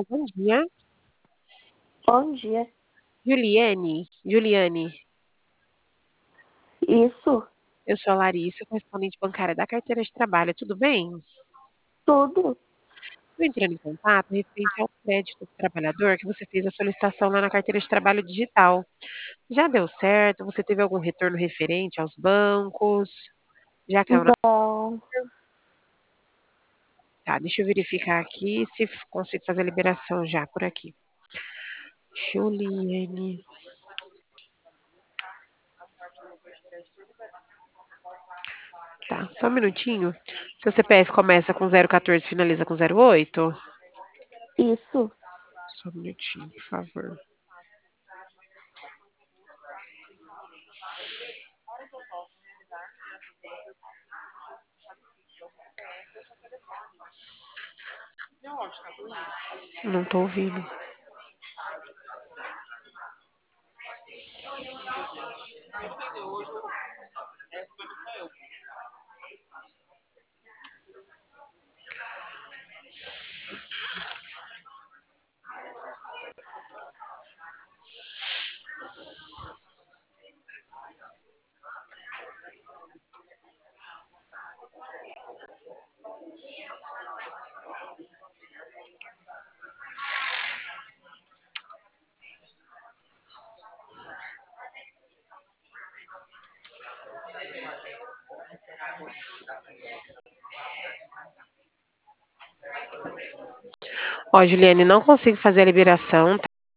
Alô, bom dia. Bom dia. Juliane, Isso, eu sou a Larissa, correspondente bancária da carteira de trabalho, tudo bem? tudo. Estou entrando em contato referente ao crédito do trabalhador que você fez a solicitação lá na carteira de trabalho digital. Já deu certo? Você teve algum retorno referente aos bancos? Já caiu na... Não, Tá, deixa eu verificar aqui se consigo fazer a liberação já por aqui. Juliane. Tá, só um minutinho. Seu CPF começa com 014 e finaliza com 08? isso. Só um minutinho, por favor. Não tô ouvindo. Ó, Juliane, não consigo fazer a liberação,